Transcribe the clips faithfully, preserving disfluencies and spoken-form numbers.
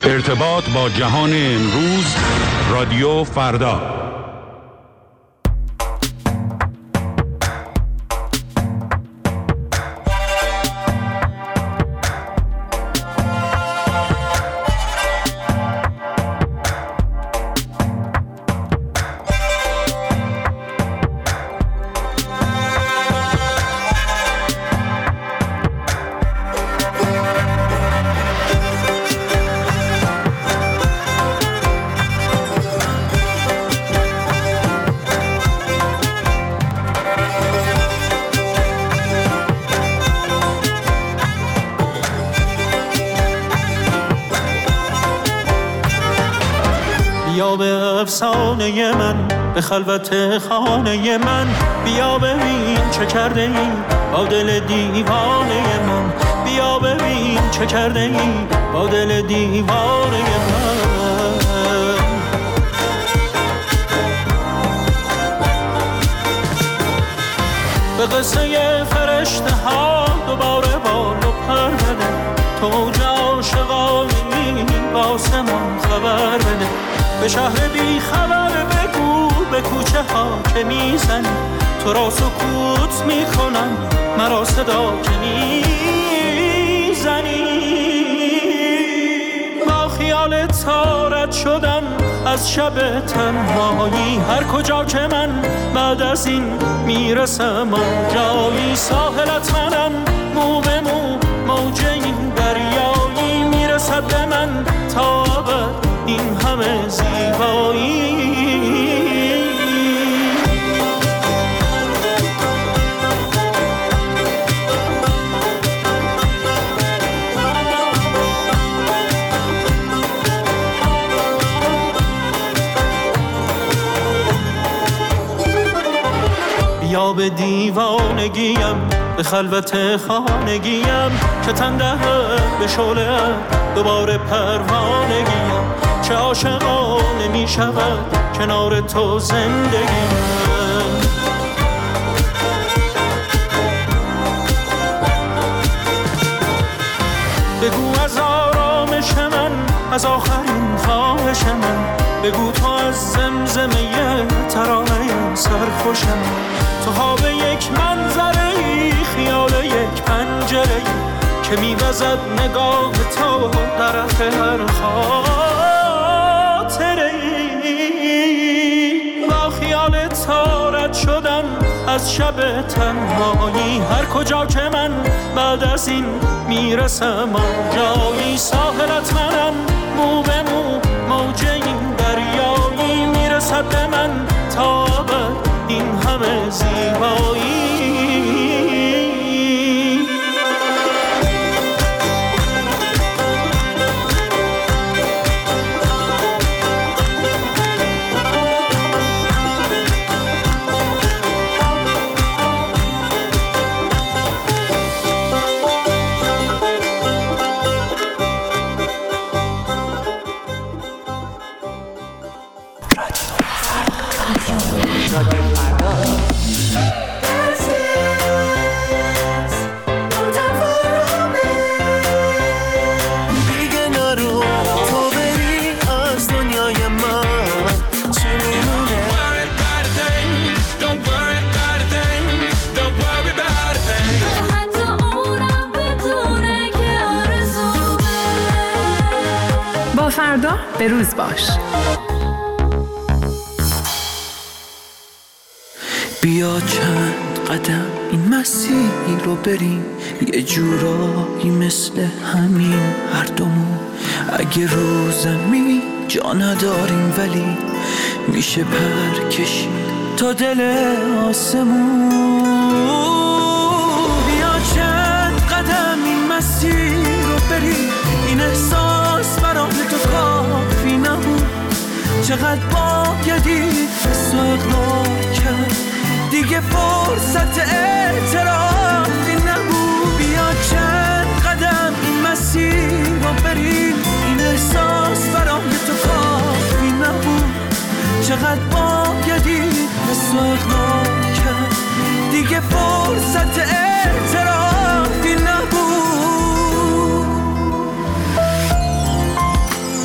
ارتباط با جهان امروز، رادیو فردا. بیا به افسانه من، به خلوت خانه من، بیا ببین چه کرده ای با دل دیوانه من، بیا ببین چه کرده ای با دل دیوانه من. به قصه فرشته ها دوباره بال و پر بده، تو عاشقانی واسه من خبر بده، به شهر بی خبر بگو به کوچه ها که میزنی، تو را سکوت میکنم مرا صدا که میزنی. با خیال تارت شدم از شب تنهایی، هر کجا که من بعد از این میرسم آنجایی، ساحلت منم مو به مو، موج این دریایی میرسد به من تا ابد این همه زیبایی. بیا به دیوانگیم، به خلوت خانگیم، که تن دهد به شعله دوباره پروانگیم، چه عاشقانه می شود کنار تو زندگیم. بگو از آرامش من، از آخرین خواهش من، بگو تو از زمزمه ترانه سرخوش من، تو ها به یک منظره ای، خیال یک پنجره ای که میوزد نگاه تو طرف هر خاطره ای. با خیال تارت شدم از شب تنهایی، هر کجا که من بعد از این میرسم آنجایی، ساحلت منم مو به مو، موج این دریایی میرسد به من تا ابد این همه زیبایی. فردا به روز باش. بیا چند قدم این مسیر رو بریم، یه جورایی مثل همین هر دومون، اگه رو زمین جا نداریم ولی میشه پر کشید تا دل آسمون. بیا چند قدم این مسیر رو بریم، این احساس برای تو کافی نبود، چقدر بایدی حس و اقرار کرد، دیگه فرصت اعترافی نبود. بیا چند قدم این مسیر رو بریم، این احساس برای تو کافی نبود، چقدر بایدی حس و اقرار کرد، دیگه فرصت اعترافی نبود.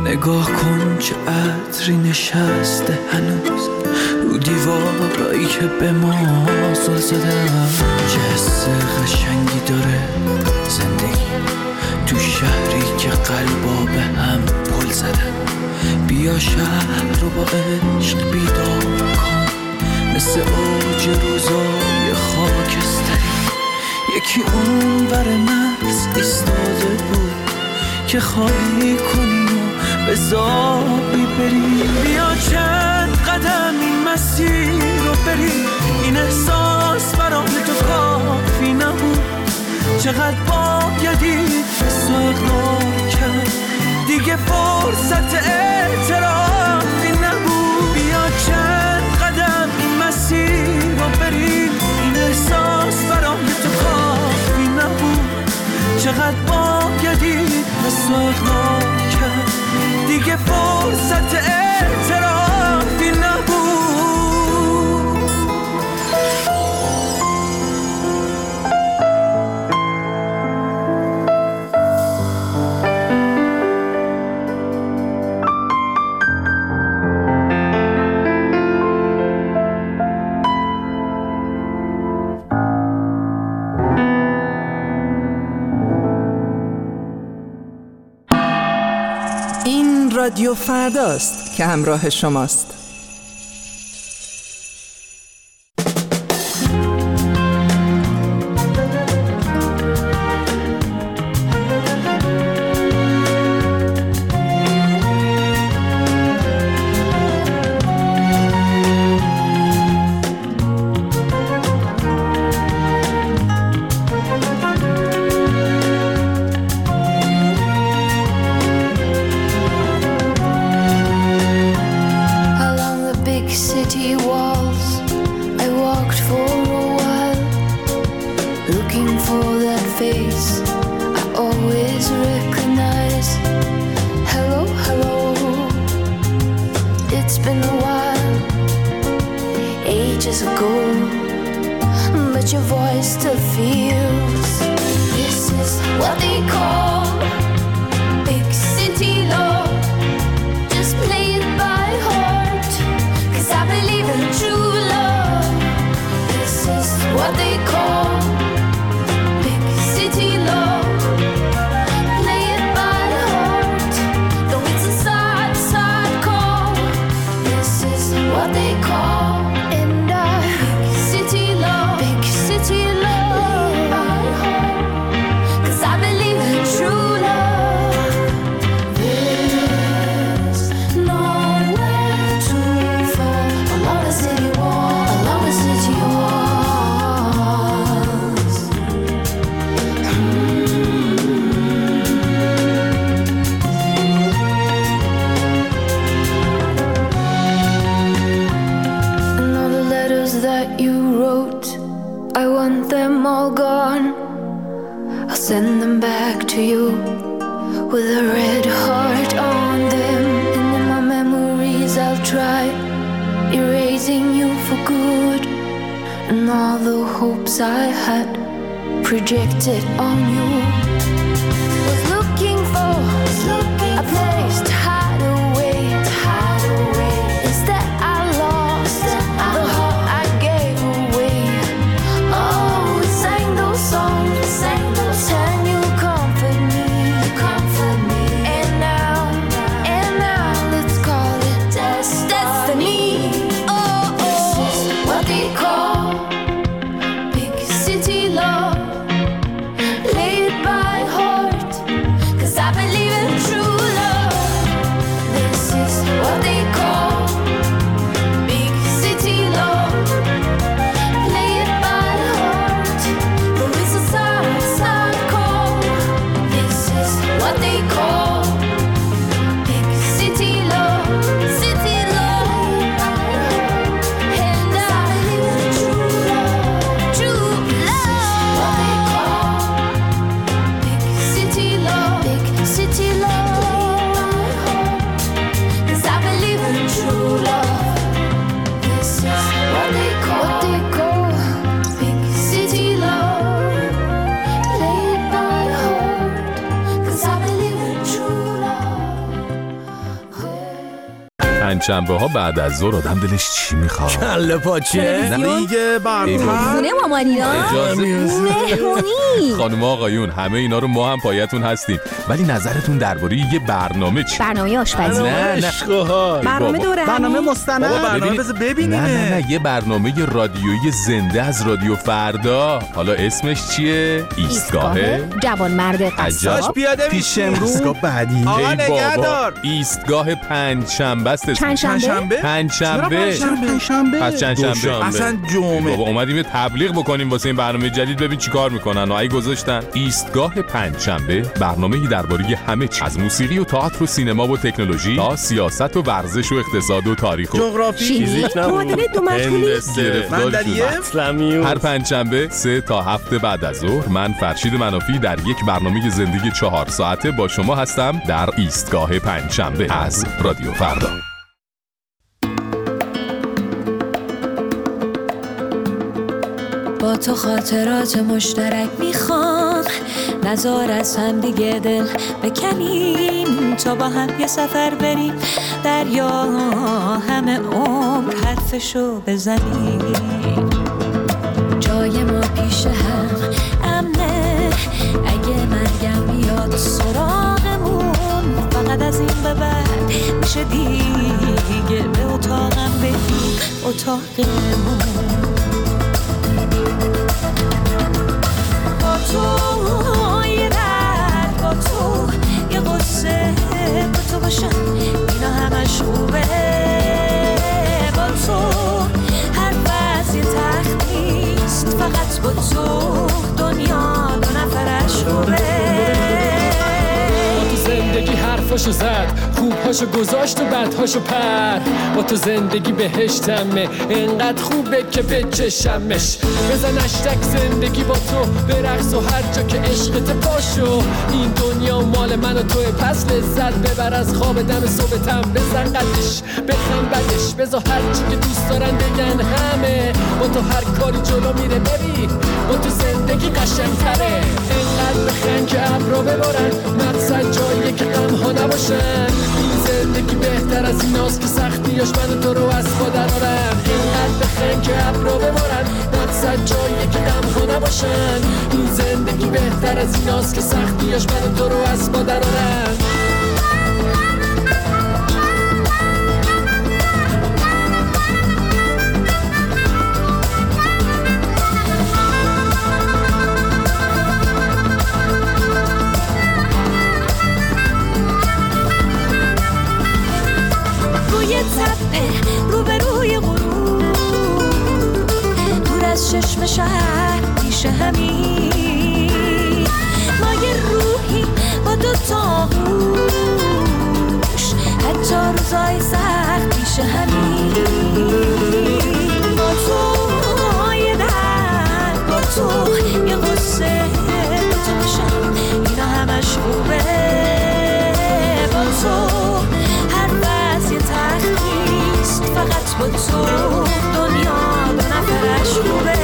نگاه کن چه عطری نشسته هنوز رو دیوارایی که به ما زل زدن. چه حس قشنگی داره زندگی تو شهری که قلبا به هم پل زدن. بیا شهر رو با عشق بیدار کن، مثل اوج روزای خاکستری. یکی اون بر مرز ایستاده بود که خالی کنی و به زابی بری. بیا چند قدم این مسیر رو بری، این احساس برای تو کافی نبود. چقدر بایدی حس و اقرار کرد، دیگه فرصت اعترافی نبود. بیا چند قدم این مسیر رو بری، این احساس برای تو کافی نبود. چقدر بایدی حس و اقرار کرد، دیگه فرصت اعترافی نبود. رادیو فرداست که همراه شماست. Projected on you, was looking for, was looking a place to hide away, to hide away. Instead I lost Instead the I heart I gave away. Oh, we sang those songs, we sang those songs. And you comfort me, you comfort me. And now, and now let's call it des- destiny. Oh, oh, this is what they call big city love. Played by پنجشنبه ها بعد از ظهر آدم دلش چی میخواد؟ کله پاچه دیگه برنامه خونه مامانیا مهمونی. خانم آقایون همه اینا رو ما هم پایتون هستیم، ولی نظرتون درباره یه برنامه چی؟ برنامه آشپزی. نه نه برنامه دوره برنامه مستند. برنامه بذار ببینیم. نه نه نه یه برنامه رادیویی زنده از رادیو فردا. حالا اسمش چیه؟ ایستگاه جوانمرد قصاب. پیاده پیش امروز ایستگاه بعدی. آقا نگهدار. ایستگاه پنجشنبه است. پنجشنبه؟ پنجشنبه. پنجشنبه. پس چندشنبه. اصلا جمعه. بابا اومدیم یه تبلیغ بکنیم واسه این برنامه جدید، ببین چیکار میکنن. آی گذاشتن ایستگاه پنجشنبه، برنامه‌ای درباره همه چیز، از موسیقی و تئاتر و سینما و تکنولوژی تا سیاست و ورزش و اقتصاد و تاریخ و جغرافی، فیزیک، معادله دو مجهولی، مندلیه. هر پنجشنبه سه تا هفت بعد از ظهر من فرشید منافی در یک برنامه زندگی چهار ساعته با شما هستم در ایستگاه پنجشنبه از رادیو فردا. با تو خاطرات مشترک میخوام، نزار از هم دیگه دل بکنیم، تا با هم یه سفر بریم دریا، همه عمر حرفشو بزنیم. جای ما پیش هم امنه، اگه مرگم بیاد سراغمون، فقط از این به بعد میشه دیگه به اتاقم بریم، اتاقمون. با تو یه درد، با تو یه قصه، با تو باشم اینا همش خوبه. با تو هر وز یه تخت نیست، فقط با تو دنیا دو نفرش خوبه. با تو زندگی حرفاشو زد، خوبهاشو گذاشت و بدهاشو پر. با تو زندگی بهشتمه، انقدر خوبه که بچشمش. بزن اشتک زندگی با تو، برقص و هر جا که عشقت پاشو. این دنیا مال من و توه، پس لذت ببر از خواب دم صبحتم. بزن قدش بخم بدش، بذار هر چی که دوست دارن بگن همه. با تو هر کاری جلو میره، ببین با تو زندگی قشنگتره. انقدر بخن که ابرو ببارن، مقصد جاییه که غم ها نباشن. این زندگی بهتر از ایناست که سختیاش من و تو رو از پا درارن. اینقدر بخن که ابرو ببارن، مقصد جاییه که غم ها نباشن. این زندگی بهتر از ایناست که سختیاش من و تو رو از پا درارن. روبروی غروب، دور از چشم شهر پیش همین، ما یه روحی با دو تا گوش، حتی روزای سخت پیش همین. با تو یه درد، با تو یه قصه، با تو باشم اینا همش خوبه. با تو هر وز یه تخت نیست، فقط با تو دنیا دو نفرش خوبه.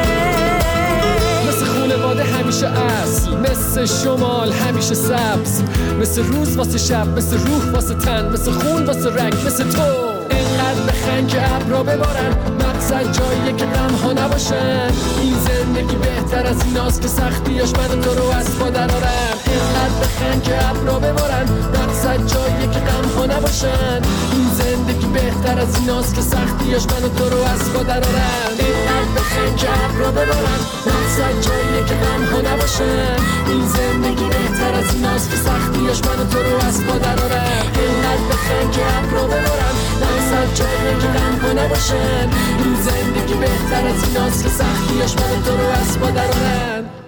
مثل خونواده همیشه اصل، مثل شمال همیشه سبز، مثل روز واسه شب، مثل روح واسه تن، مثل خون واسه رگ، مثل تو. اینقدر بخن که ابرا ببارن، مقصد جاییه که غم ها نباشن. این زندگی بهتر از ایناست که سختیاش من و تو رو از پا درارن. اینقدر بخن که ابرا ببارن، مقصد جاییه که غم ها نباشن. این زندگی بهتر از ایناست که سختیاش من و تو رو از پا درارن. اینقدر بخن که ابرا ببارن، مقصد جاییه که غم ها نباشن. این زندگی بهتر از ایناست که سختیاش من و تو رو از پا درارن. اینقدر بخن که ابرا ببارن، مقصد جاییه که غم ها نباشن. این زندگی بهتر از ایناست که سختیاش من و تو رو از پا درارن.